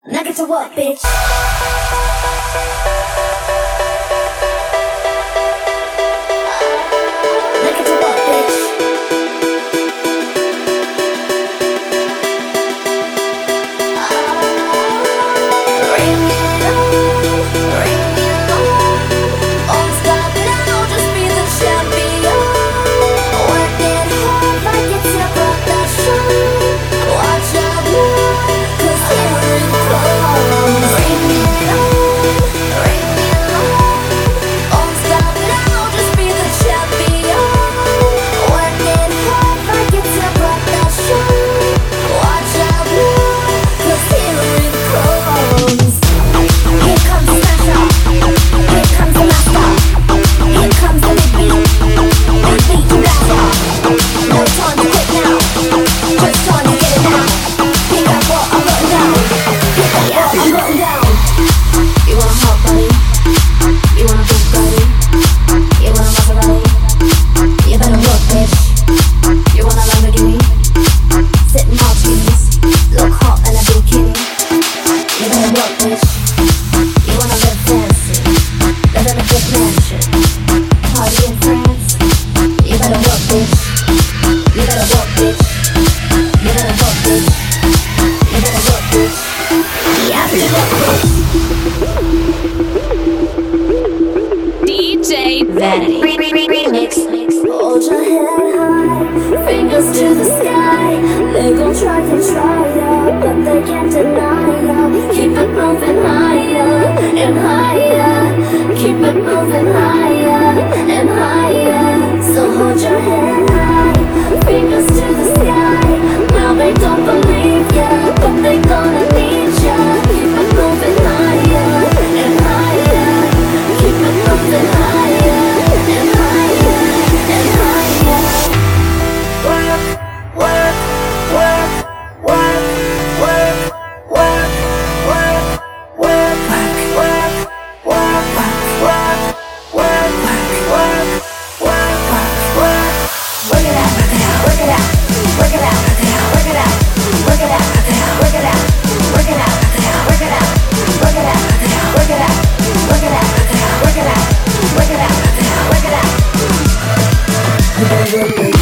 Now get to work, bitch. Now get to work, bitch. Ring it on, won't stop now, just be the champion. Working hard like it's your profession. Watch out now, 'cause here it comes. Ring it on, won't stop now, just be the champion. Working hard like it's your profession. Watch out now, 'cause here it comes. Here comes the smasher, here comes the master, here comes the big beat blaster. No time to quit now, just time to get it now. Pick up what I'm putting down, pick up what I'm putting down. You want a hot body, you want a Bugatti, you want a Maserati, you better work, bitch. You want a Lamborghini, sit in Martinis, look hot in a bikini. You better work, bitch. You wanna live fancy, live in a big mansion, party in France. You better work, bitch. You better work, bitch. You better work, bitch. You better work, bitch. You have to work, bitch. DJ Vanity. Remix. Hold your head high, fingers to the sky. They gon' try to try ya, but they can't deny ya. Keep it moving higher and higher. Keep it moving higher and higher. So hold your head high, fingers to the sky. Now they don't believe ya, but they gonna need ya. Keep it moving higher and higher. Keep it moving higher and higher and higher. Work, work, work, work, work, work, work, work, work, work, work, work, work, work, work. Work it out, work it out, work it out, work it out, work it out, work it out, work it out, work it out, work it out, work it out, work it out, work it out, work it out, work it out. You better work, bitch.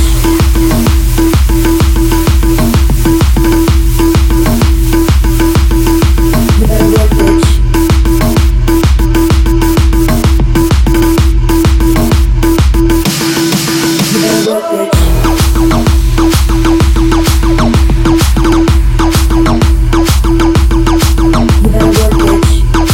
You better work, bitch. You better work, bitch. You better work, bitch.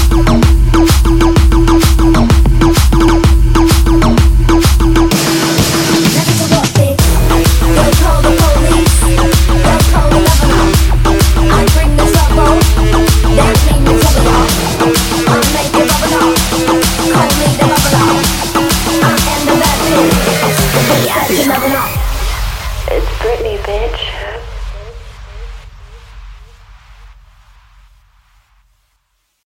Now get to work, bitch. They'll call the police, they'll call the governor. I bring the trouble, that mean the trouble. I make it bubble up, call me the bubble up. I am the bad bitch, the bitch that you never know. It's Britney, bitch.